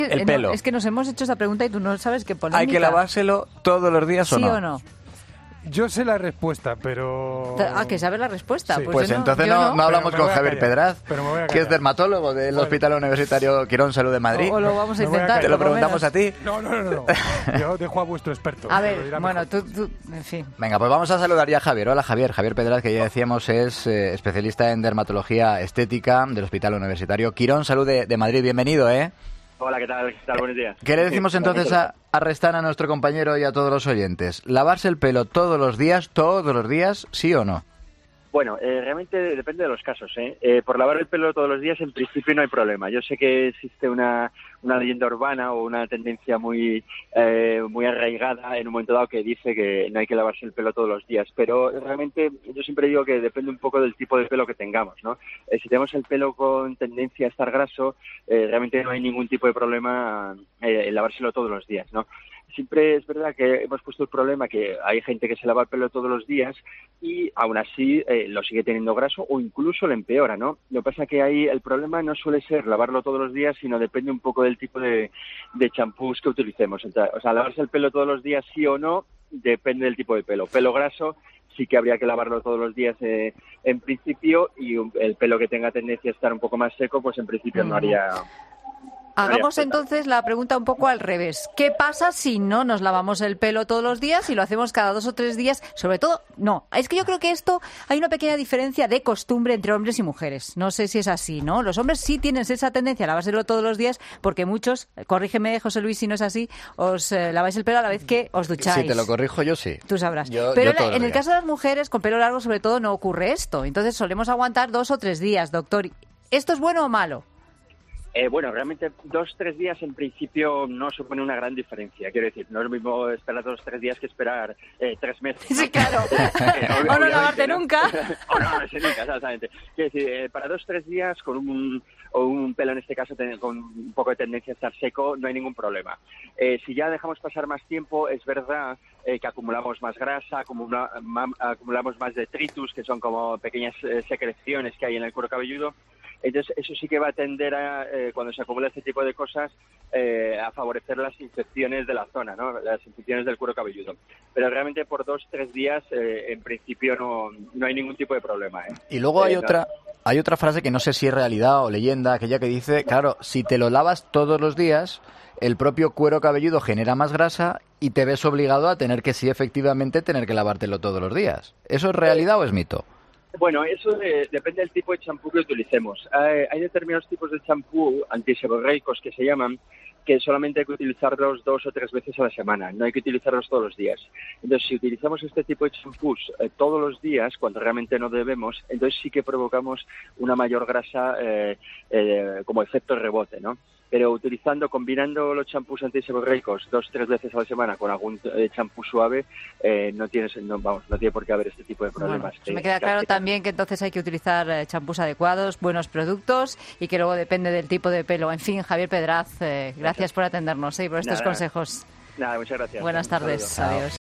El pelo. No, es que nos hemos hecho esa pregunta y tú no sabes qué polémica. ¿Hay que lavárselo todos los días o no? ¿Sí o no? Yo sé la respuesta, pero... ¿Que sabes la respuesta? Sí. Pues yo entonces yo no hablamos Pero me con voy a Javier callar, Pedraz, pero me voy a que es callar. dermatólogo del Hospital Universitario Quirón Salud de Madrid. O lo vamos a Me voy a intentar. callar. Te lo por preguntamos menos. a ti. No. Yo dejo a vuestro experto. A que lo ver, dirá bueno, mejor. tú, en fin. Venga, pues vamos a saludar ya a Javier. Hola Javier. Javier Pedraz, que ya decíamos es especialista en dermatología estética del Hospital Universitario Quirón Salud de Madrid. Bienvenido, ¿eh? Hola, ¿qué tal? Buenos días. ¿Qué le decimos entonces a Restan, a nuestro compañero y a todos los oyentes? ¿Lavarse el pelo todos los días, sí o no? Bueno, realmente depende de los casos, ¿eh? Por lavar el pelo todos los días, en principio no hay problema. Yo sé que existe una leyenda urbana o una tendencia muy arraigada en un momento dado que dice que no hay que lavarse el pelo todos los días, pero realmente yo siempre digo que depende un poco del tipo de pelo que tengamos, ¿no? Si tenemos el pelo con tendencia a estar graso, realmente no hay ningún tipo de problema en lavárselo todos los días, ¿no? Siempre es verdad que hemos puesto el problema que hay gente que se lava el pelo todos los días y aún así lo sigue teniendo graso o incluso lo empeora, ¿no? Lo que pasa es que ahí el problema no suele ser lavarlo todos los días, sino depende un poco del tipo de champús que utilicemos. O sea, lavarse el pelo todos los días sí o no depende del tipo de pelo. Pelo graso sí que habría que lavarlo todos los días en principio, y el pelo que tenga tendencia a estar un poco más seco, pues en principio no haría... Hagamos entonces la pregunta un poco al revés. ¿Qué pasa si no nos lavamos el pelo todos los días y lo hacemos cada 2 o 3 días? Sobre todo, no. Es que yo creo que esto hay una pequeña diferencia de costumbre entre hombres y mujeres. No sé si es así, ¿no? Los hombres sí tienen esa tendencia a lavárselo todos los días porque muchos, corrígeme, José Luis, si no es así, os laváis el pelo a la vez que os ducháis. Si te lo corrijo yo, sí. Tú sabrás. Yo Pero todos los en el días. caso de las mujeres con pelo largo, sobre todo, no ocurre esto. Entonces solemos aguantar 2 o 3 días, doctor. ¿Esto es bueno o malo? Bueno, realmente 2-3 días en principio no supone una gran diferencia. Quiero decir, no es lo mismo esperar 2-3 días que esperar 3 meses, ¿no? Sí, claro. O no lavarte nunca. O no lavarse nunca, exactamente. Quiero decir, para 2-3 días con un pelo en este caso con un poco de tendencia a estar seco, no hay ningún problema. Si ya dejamos pasar más tiempo, es verdad que acumulamos más grasa, acumulamos más detritus, que son como pequeñas secreciones que hay en el cuero cabelludo. Entonces, eso sí que va a tender a, cuando se acumula este tipo de cosas, a favorecer las infecciones de la zona, ¿no? Las infecciones del cuero cabelludo. Pero realmente por 2-3 días, en principio, no hay ningún tipo de problema, ¿eh? Y luego hay otra frase que no sé si es realidad o leyenda, aquella que dice, claro, si te lo lavas todos los días, el propio cuero cabelludo genera más grasa y te ves obligado a tener que, sí, efectivamente, tener que lavártelo todos los días. ¿Eso es realidad o es mito? Bueno, eso depende del tipo de champú que utilicemos. Hay determinados tipos de champú antiseborreicos que se llaman, que solamente hay que utilizarlos 2 o 3 veces a la semana, no hay que utilizarlos todos los días. Entonces, si utilizamos este tipo de champús todos los días, cuando realmente no debemos, entonces sí que provocamos una mayor grasa como efecto rebote, ¿no? Pero combinando los champús antiseborreicos 2-3 veces a la semana con algún champú suave, no tiene por qué haber este tipo de problemas. Bueno, me queda claro también que entonces hay que utilizar champús adecuados, buenos productos y que luego depende del tipo de pelo. En fin, Javier Pedraz, gracias por atendernos y por estos consejos. Nada, muchas gracias. Buenas tardes. Adiós.